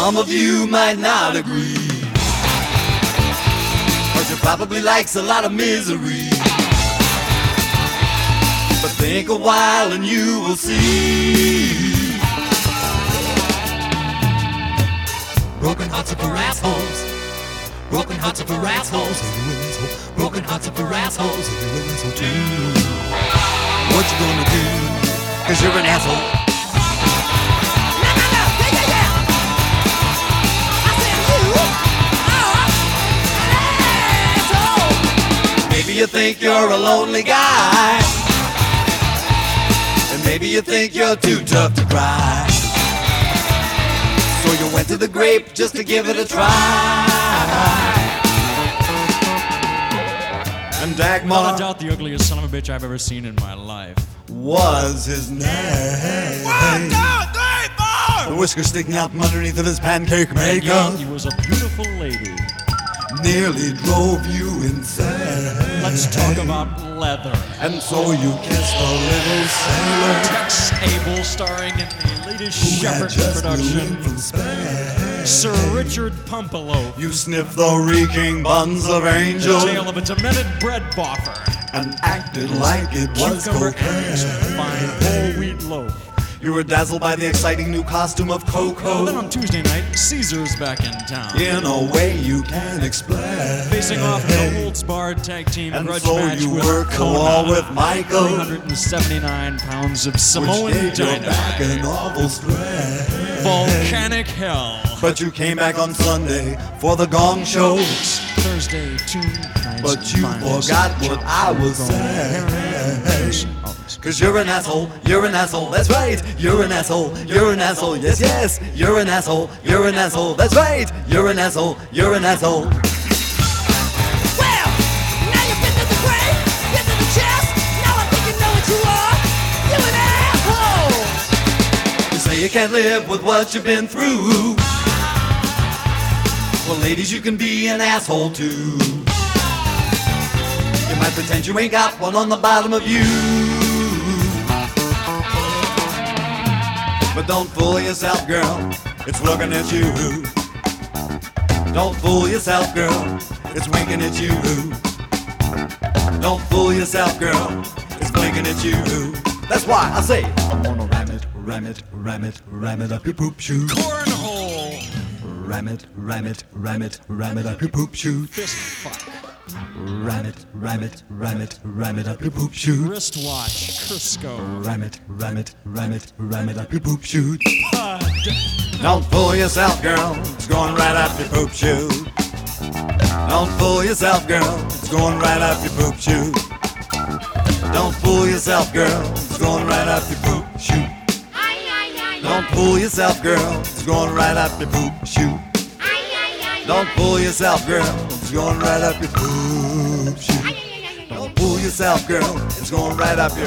some of you might not agree, 'cause she probably likes a lot of misery. But think a while and you will see. Broken hearts are for assholes. Broken hearts are for assholes. Broken hearts are for assholes. What you gonna do? 'Cause you're an asshole. Maybe you think you're a lonely guy, and maybe you think you're too tough to cry. So you went to the grape just to give it a try. And Dagmar, without a doubt, the ugliest son of a bitch I've ever seen in my life was his name. 1, 2, 3, 4. The whiskers sticking out from underneath of his pancake maker He was a beautiful lady. nearly drove you insane. Let's talk about leather. And so you kissed the little sailor Tex Abel, starring in the latest who had Shepherd just moved production. from Spain. Sir Richard Pumpelo. You sniffed the reeking buns of The angel tale of a demented bread boffer. and acted like it was Cucumber cocaine. and fine whole wheat loaf. You were dazzled by the exciting new costume of Then Coco on Tuesday night, Caesar's back in town. in a way you can't explain. Facing off in a holds-barred tag team And grudge so match you with worked the Kona. wall with Michael, 379 pounds of which Samoan gave your back dynamite. an awful strain. Volcanic hell. But you came back on Sunday for the Gong Show. Thursday, 2 nights. But you forgot what I was saying. 'Cause you're an asshole, you're an asshole, that's right. You're an asshole, you're an asshole, yes, yes. You're an asshole, you're an asshole, that's right. You're an asshole, you're an asshole. Well, now you've been to the brain, been to the chest. Now I think you know what you are. You an asshole. You say you can't live with what you've been through. Well, ladies, you can be an asshole too. You might pretend you ain't got one on the bottom of you, but don't fool yourself, girl, it's looking at you. Don't fool yourself, girl, it's winking at you. Don't fool yourself, girl, it's blinking at you. That's why I say I'm gonna ram it, ram it, ram it, ram it up your poop chute. Cornhole. Ram it, ram it, ram it, ram it up your poop chute. Fist fuck. Ram it, ram it, ram it, ram it up your poop chute. Wristwatch. Crisco. Ram it, ram it, ram it, ram it up your poop chute. Pud. Don't fool yourself, girl, it's going right up your poop chute. Don't fool yourself, girl, it's going right up your poop chute. Don't fool yourself, girl, it's going right up your poop chute. Don't fool yourself, girl, it's going right up your poop chute. Don't fool yourself, girl, it's going right up your poop chute. Don't fool yourself, girl, it's going right up your